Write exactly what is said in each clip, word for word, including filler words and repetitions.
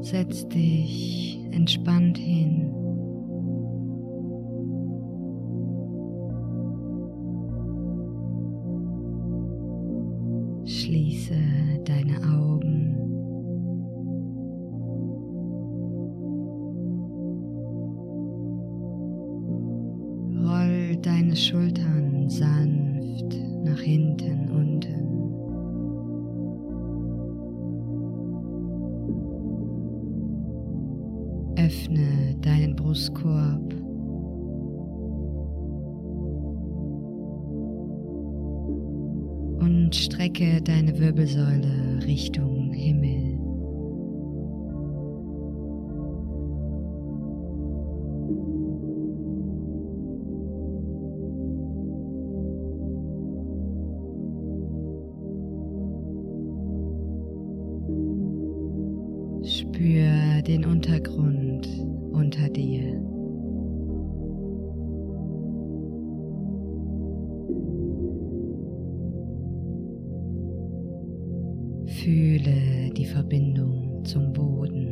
Setz dich entspannt hin. Schließe deine Augen. Roll deine Schultern sanft nach hinten unten. Öffne deinen Brustkorb. Und strecke deine Wirbelsäule Richtung Himmel. Spür den Untergrund unter dir. Fühle die Verbindung zum Boden.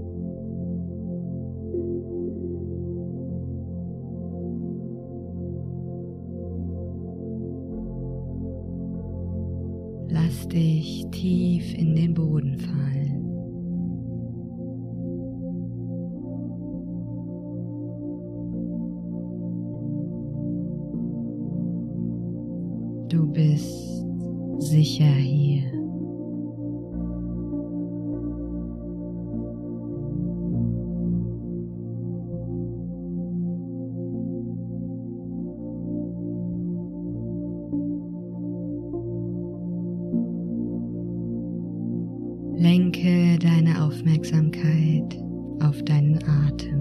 Lass dich tief in den Boden fallen. Du bist sicher hier. Lenke deine Aufmerksamkeit auf deinen Atem.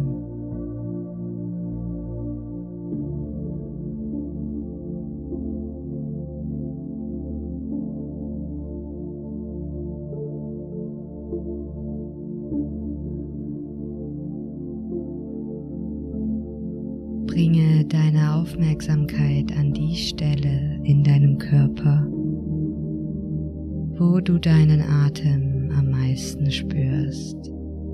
Bringe deine Aufmerksamkeit an die Stelle in deinem Körper, wo du deinen Atem am meisten spürst.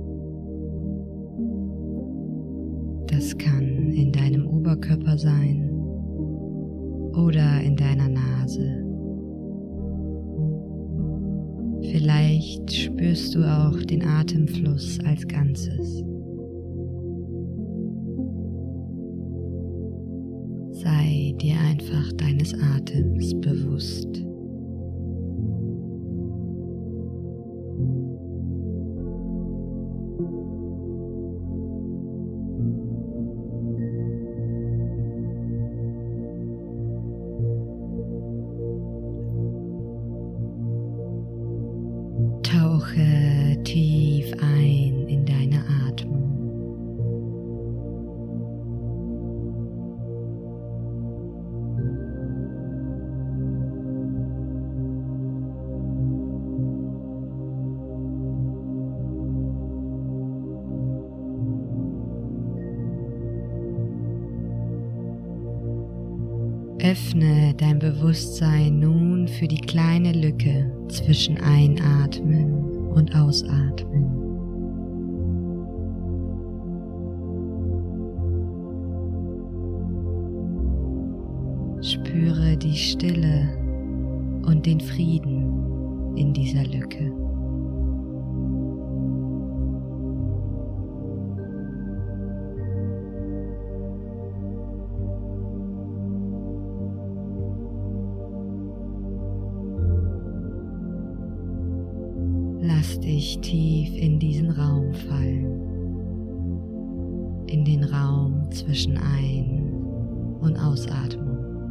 Das kann in deinem Oberkörper sein oder in deiner Nase. Vielleicht spürst du auch den Atemfluss als Ganzes. Sei dir einfach deines Atems bewusst. Tauche tief ein in deine Atmung. Öffne dein Bewusstsein nun für die kleine Lücke zwischen Einatmen und Ausatmen. Spüre die Stille und den Frieden in dieser Lücke. Lass dich tief in diesen Raum fallen, in den Raum zwischen Ein- und Ausatmung.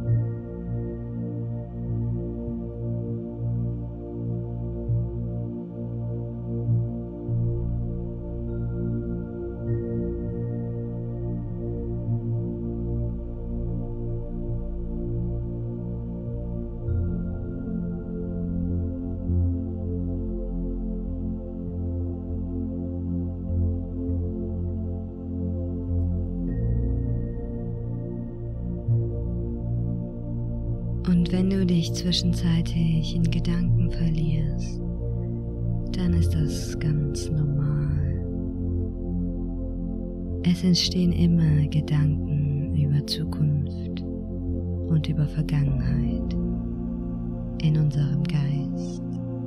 Und wenn du dich zwischenzeitlich in Gedanken verlierst, dann ist das ganz normal. Es entstehen immer Gedanken über Zukunft und über Vergangenheit in unserem Geist.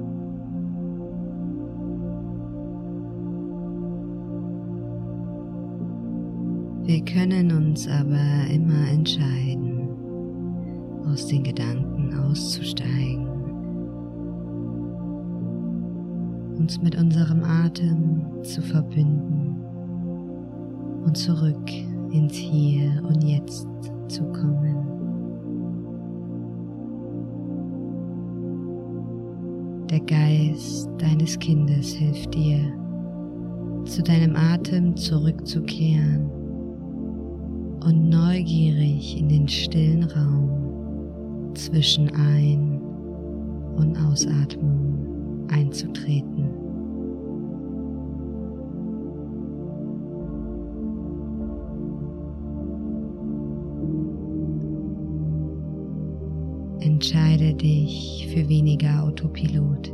Wir können uns aber immer entscheiden, aus den Gedanken auszusteigen, uns mit unserem Atem zu verbinden und zurück ins Hier und Jetzt zu kommen. Der Geist deines Kindes hilft dir, zu deinem Atem zurückzukehren und neugierig in den stillen Raum zwischen Ein- und Ausatmung einzutreten. Entscheide dich für weniger Autopilot.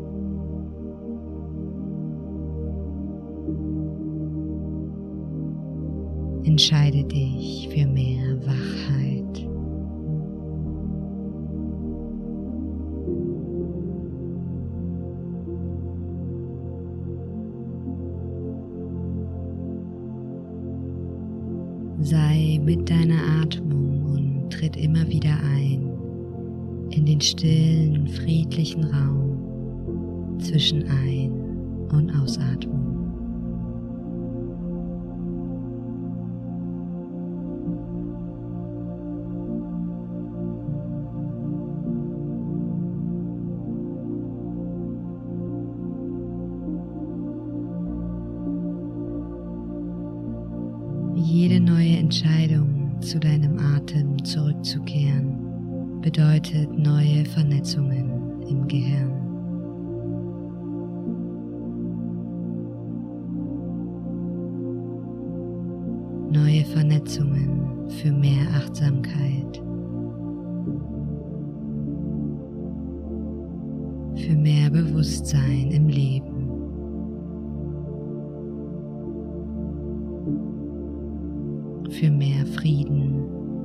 Entscheide dich für mehr Wachheit. Sei mit deiner Atmung und tritt immer wieder ein in den stillen, friedlichen Raum zwischen Ein- und Ausatmung. Jede neue Entscheidung, zu deinem Atem zurückzukehren, bedeutet neue Vernetzungen im Gehirn. Neue Vernetzungen für mehr Achtsamkeit, für mehr Bewusstsein im Leben. Für mehr Frieden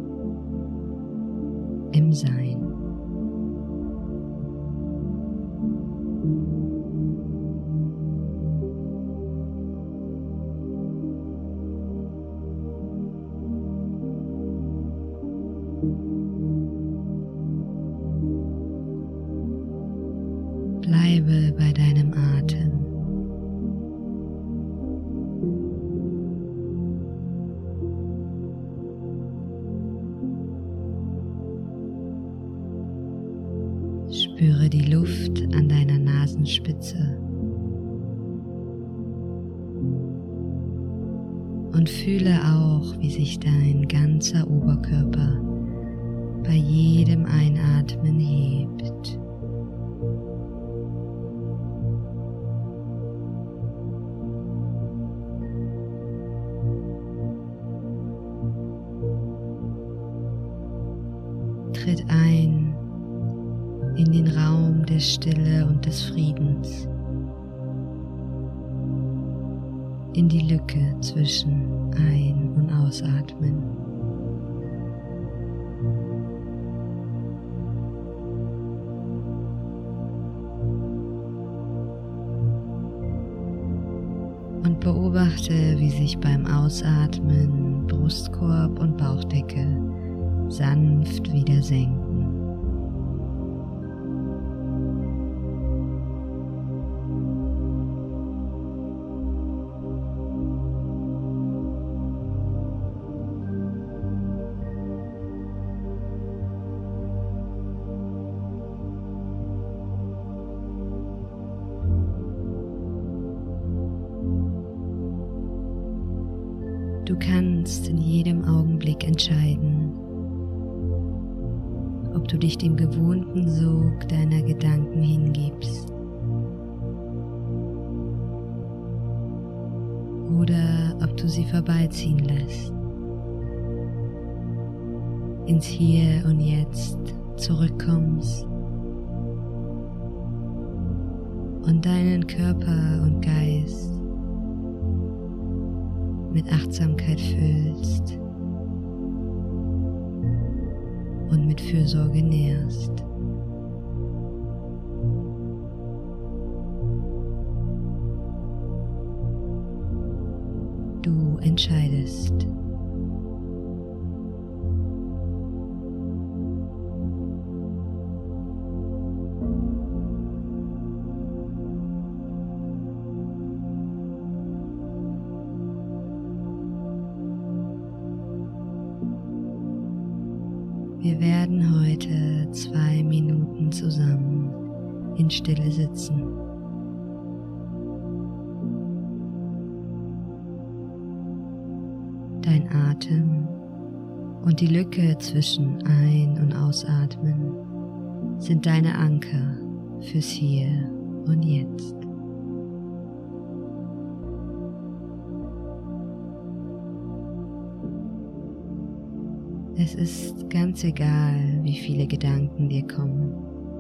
im Sein. Bleibe bei deinem Atem. Spüre die Luft an deiner Nasenspitze und fühle auch, wie sich dein ganzer Oberkörper bei jedem Einatmen hebt. Tritt ein in den Raum der Stille und des Friedens, in die Lücke zwischen Ein- und Ausatmen. Und beobachte, wie sich beim Ausatmen Brustkorb und Bauchdecke sanft wieder senken. Du kannst in jedem Augenblick entscheiden, ob du dich dem gewohnten Sog deiner Gedanken hingibst oder ob du sie vorbeiziehen lässt, ins Hier und Jetzt zurückkommst und deinen Körper und Geist mit Achtsamkeit füllst und mit Fürsorge nährst. Du entscheidest. Wir werden heute zwei Minuten zusammen in Stille sitzen. Dein Atem und die Lücke zwischen Ein- und Ausatmen sind deine Anker fürs Hier und Jetzt. Es ist ganz egal, wie viele Gedanken dir kommen.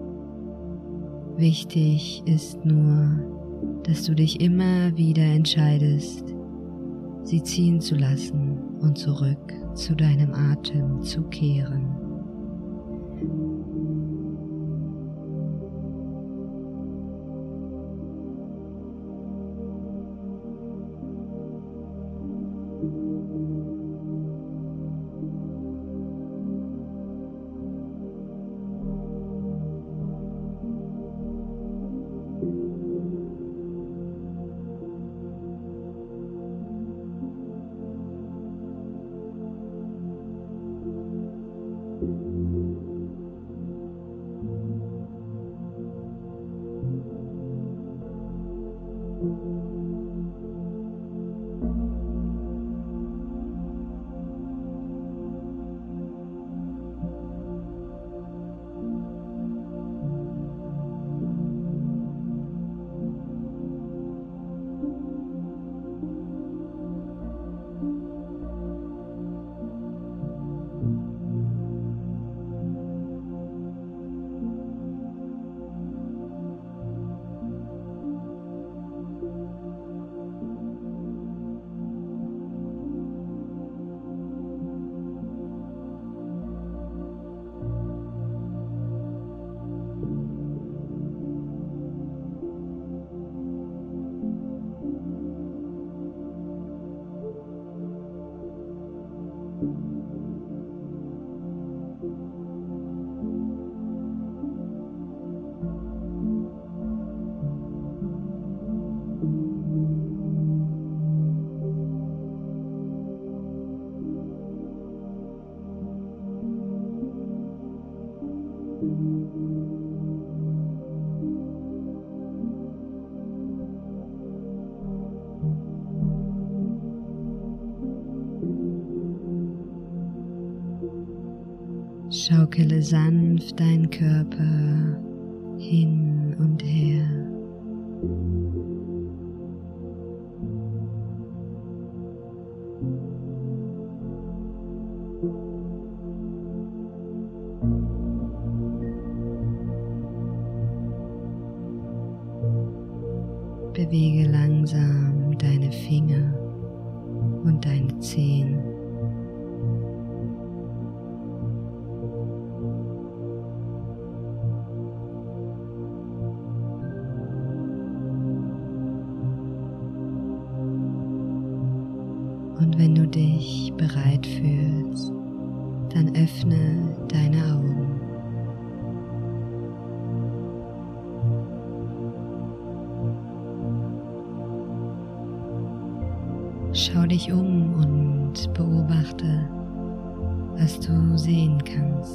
Wichtig ist nur, dass du dich immer wieder entscheidest, sie ziehen zu lassen und zurück zu deinem Atem zu kehren. Schaukele sanft deinen Körper hin und her. Bewege langsam deine Finger und deine Zehen. Und wenn du dich bereit fühlst, dann öffne deine Augen. Schau dich um und beobachte, was du sehen kannst.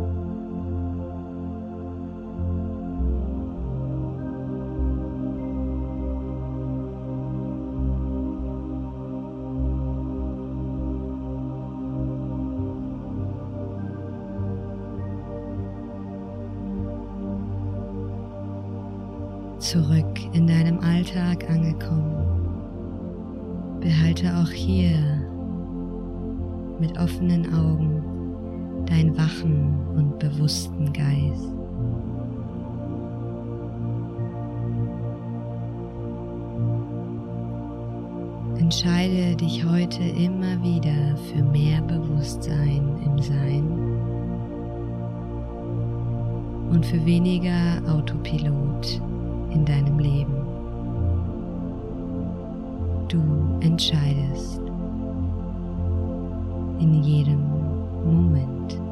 Zurück in deinem Alltag angekommen, behalte auch hier mit offenen Augen deinen wachen und bewussten Geist. Entscheide dich heute immer wieder für mehr Bewusstsein im Sein und für weniger Autopilot in deinem Leben. Du entscheidest in jedem Moment.